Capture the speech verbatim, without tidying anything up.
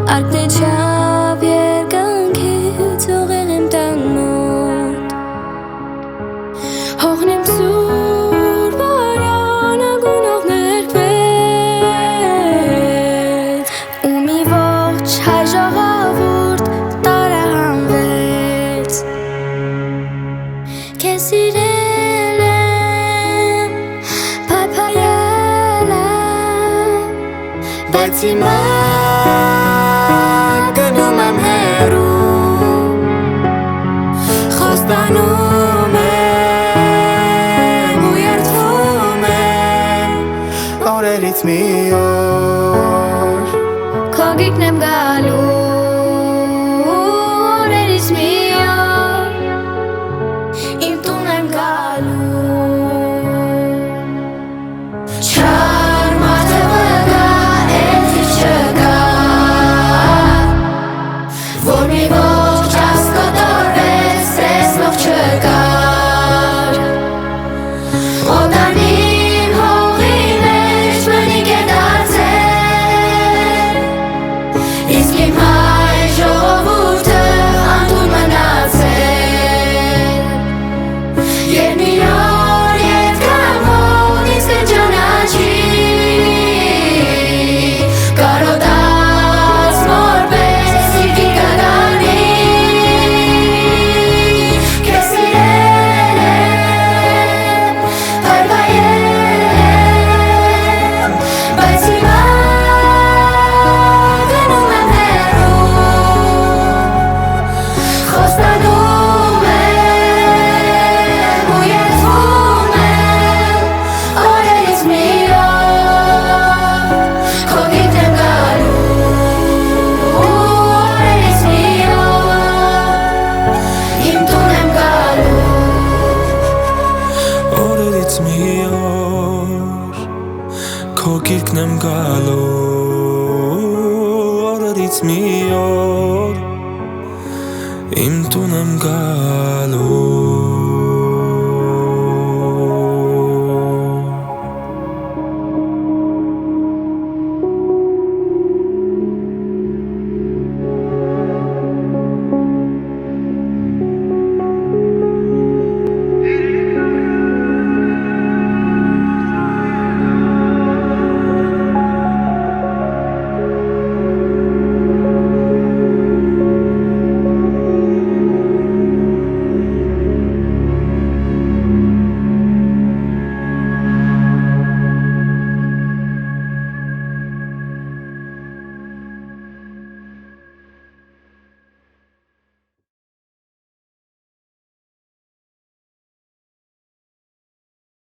Արկնեչավ երկանքից ուղեղ եմ տան մոտ Հողնիմ սուր բարյանը գունով ներկվեց ու մի ողջ հայ ժողովուրդ տարահանվեց Քեզ սիրել եմ, փայփայել եմ Բայց հիմա գնում եմ հեռու Խոստանում եմ ու երդվում եմ Օրերից մի օր Քո գիրկն եմ գալու Օրերից մի օր Իմ տուն եմ գալու Չար մարդը վգա էլի չկա Որ մի ողջ ասկոտորվեց տեսնող չկար Օտանին հողի մեջ մնիկ է դարձել Իսկ իմ հայ ժողովուրդը անդուն մնացել Երբ մի օր ետ կամոն ինձ կճանաչի Կարոտած մորպես իրկի կգանի Քեզ սիրել եմ, փայփայել եմ Բայց հիմա գնում եմ հեռու Խոստանում եմ ու երդվում եմ Օրերից մի օր Քո գիրկն եմ գալու Օրերից մի օր Իմ տուն եմ գալու Օրերից մի օր Քո գիրկն եմ գալու Օրերից մի օր Իմ տուն եմ գալու